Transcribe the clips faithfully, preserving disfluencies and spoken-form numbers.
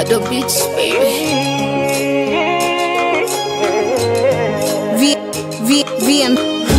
Bado Beats, baby. V, V, VM.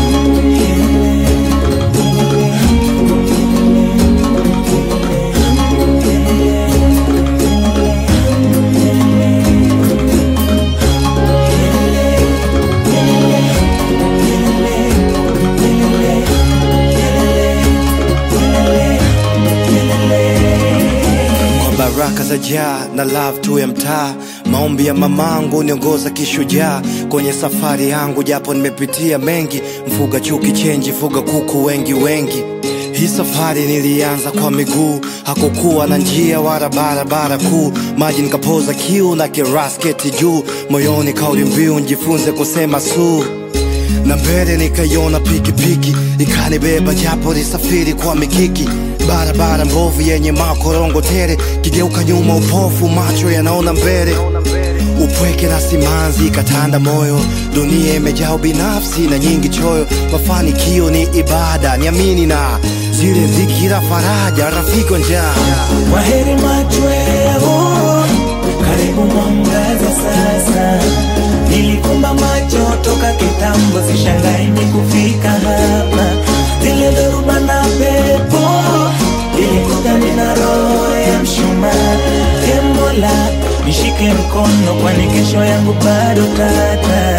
Baraka za jaa na love tu ya mtaa, maombi ya mamangu niongoza kishujaa kwenye safari yangu, japo nimepitia mengi. Mfuga chuki chenji, fuga kuku wengi wengi. Hii safari nilianza kwa miguu, hakukuwa na njia wala barabara kuu. Maji nikapoza kiu na kirasketi juu, moyoni kauli mbiu njifunze kusema suu. Na mbele nikaiona pikipiki ikanibeba, japo nisafiri kwa mikiki. Barabara mbovu yenye makorongo tere, kigeuka nyuma upofu, macho yanaona mbele. Upweke na simanzi katanda moyo, dunia imejaa binafsi na nyingi choyo. Mafanikio ni ibada, niamini na zile dhikira faraja, rafiko njaa. Waheri machweo, karibu mwangaza sasa. Nilikumba macho toka kitambo, sishangai ni kufika hapa. Zile dhoruba na pepo, nilikutana na roho ya mshumaa. Ee Mola, nishike mkono kwani kesho yangu bado tata.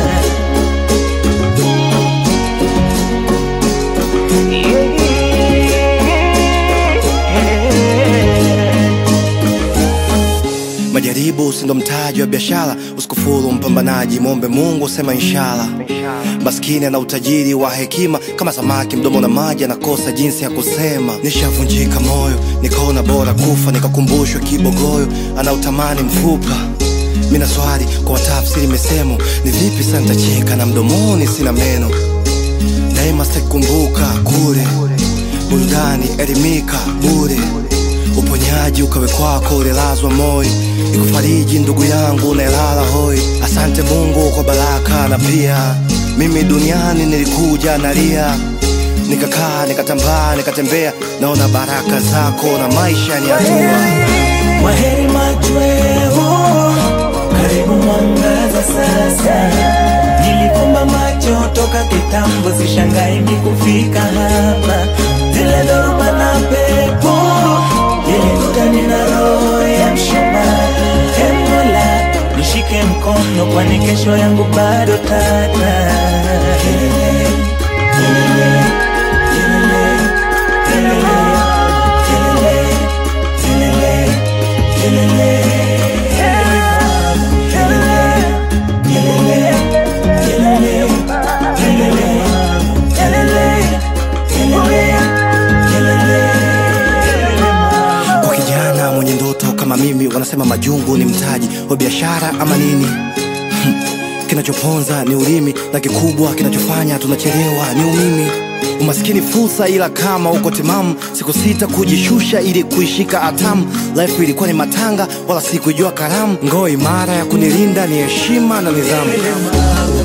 Majaribu sindo mtaji wa biashara, usikufuru mpambanaji, muombe Mungu sema inshallah. Maskini ana utajiri wa hekima, kama samaki mdomo na maji anakosa jinsi ya kusema. Nishavunjika moyo, nikaona bora kufa, nikakumbushwa kibogoyo ana utamani mfupa. Mina swali kwa watafsiri misemo, ni vipi sasa nitacheka na mdomoni sina meno. Daima sitakumbuka kule, burudani elimika bure. Uponyaji ukawe kwako, ulilazwa moi, ikufariji ndugu yangu unaelala hoi. Asante Mungu kwa baraka na pia mimi duniani nilikuja nalia. Nikakaa, nikatambaa, nikatembea, naona baraka zako na maisha ni hatua. Waheri machweo, karibu mwangaza sasa. Nilikumba macho toka kitambo, sishangai ni kufika hapa. Zile dhoruba na pepo, nilikutana na roho ya mshumaa. Ee Mola, nishike mkono kwani kesho yangu bado tata. Kwa kijana mwenye ndoto kama mimi, wanasema majungu ni mtaji wa biashara ama nini? Kinachoponza ni ulimi, na kikubwa kinachofanya tunachelewa ni umimi. Umaskini fursa, ila kama uko timamu, siku sita kujishusha ili kuishika atamu. Life ilikuwa ni matanga, wala sikujua karamu. Ngao imara ya kunilinda ni heshima na nidhamu.